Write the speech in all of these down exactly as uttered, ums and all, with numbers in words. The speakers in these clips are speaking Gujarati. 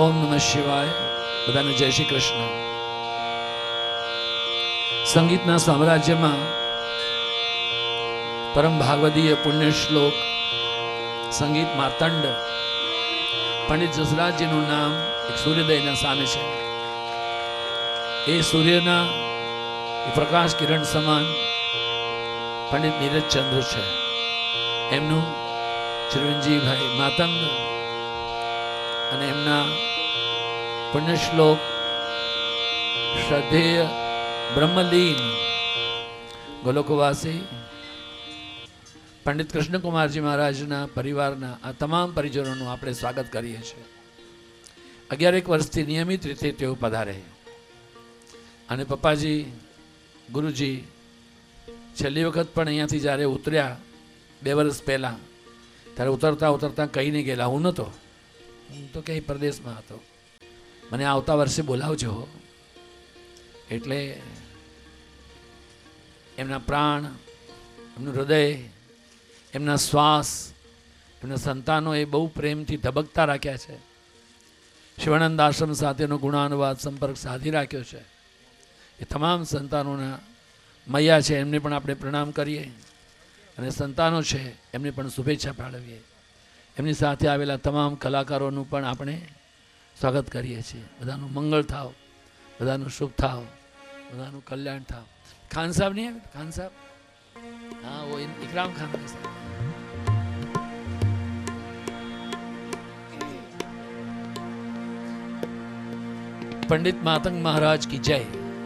ओम नमः शिवाय। बधाने जय श्री कृष्ण। संगीतना साम्राज्य में परम भागवतीय पुण्य श्लोक संगीत मार्तंड पंडित जसराज जी नु नाम एक सूर्योदय सामे छे। ए सूर्यना प्रकाश किरण समान पंडित नीरज चंद्र छे। एमनु चिरंजीवी भाई मातंग અને એમના પુણ્ય શ્લોક શ્રદ્ધેય બ્રહ્મલીન ગોલોકવાસી પંડિત કૃષ્ણકુમારજી મહારાજના પરિવારના આ તમામ પરિજનોનું આપણે સ્વાગત કરીએ છીએ। અગિયારેક વર્ષથી નિયમિત રીતે તેઓ પધારે અને પપ્પાજી ગુરુજી છેલ્લી વખત પણ અહીંયાથી જ્યારે ઉતર્યા બે વર્ષ પહેલાં ત્યારે ઉતરતા ઉતરતા કહીને ગયેલા, હું નહોતો, હું તો ક્યાંય પ્રદેશમાં હતો, મને આવતા વર્ષે બોલાવજો। એટલે એમના પ્રાણ, એમનું હૃદય, એમના શ્વાસ, એમના સંતાનો એ બહુ પ્રેમથી ધબકતા રાખ્યા છે। શિવાનંદ આશ્રમ સાથેનો ગુણાનુવાદ સંપર્ક સાધી રાખ્યો છે। એ તમામ સંતાનોના મૈયા છે એમને પણ આપણે પ્રણામ કરીએ અને સંતાનો છે એમને પણ શુભેચ્છા પાઠવીએ। એમની સાથે આવેલા તમામ કલાકારોનું પણ આપણે સ્વાગત કરીએ છીએ। બધાનું મંગળ થાવ, બધાનું શુભ થાવ, બધાનું કલ્યાણ થાવ। ખાન સાહેબ નહીં આવે? ખાન સાહેબ, हाँ वो इकराम खान साहब। पंडित मातंग महाराज की जय।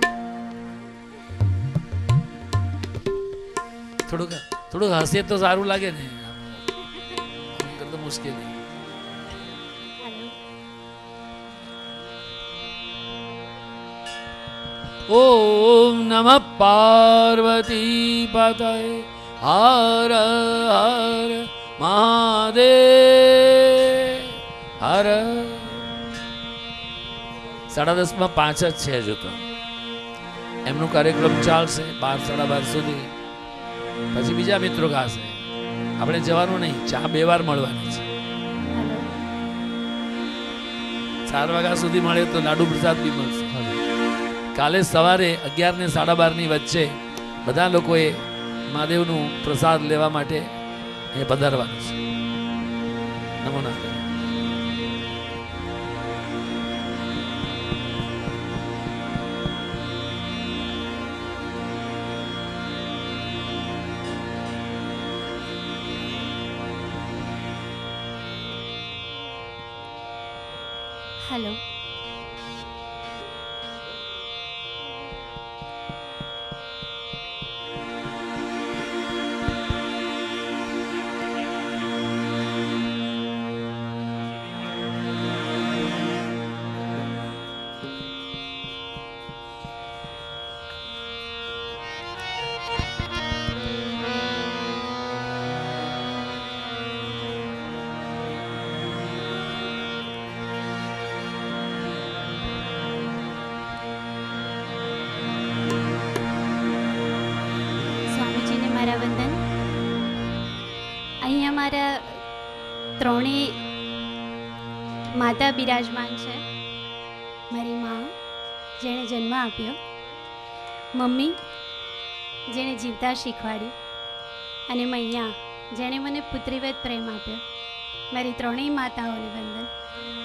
थोड़ो थोड़ो हंसे तो सारू लागे ने, तो मुश्किल है। ओम नमः पार्वती पतये हर हर महादेव हर। साढ़ा दस में पांच ज छे जो तो एमनो कार्यक्रम चालशे बार साढ़ा बार सुधी, पछी बीजा मित्रों गाशे। આપણે જવાનું નહીં, ચા બે વાર મળવાની છે। ચાર વાગ્યા સુધી મળે તો લાડુ પ્રસાદ બી મળશે। કાલે સવારે અગિયાર ને સાડા બાર ની વચ્ચે બધા લોકોએ મહાદેવનું પ્રસાદ લેવા માટે એ પધારવાનું છે। નમો નારાયણ। हेलो, वंदन। अहीं अमारा त्रोणे माता बिराजमान है। मारी माँ जेने जन्म आप्यो, मम्मी जेने जीवता शीखवाड़ी, अने मैया जेने मने पुत्रीवत प्रेम आप्यो। मारी त्रोणे माताओने वंदन।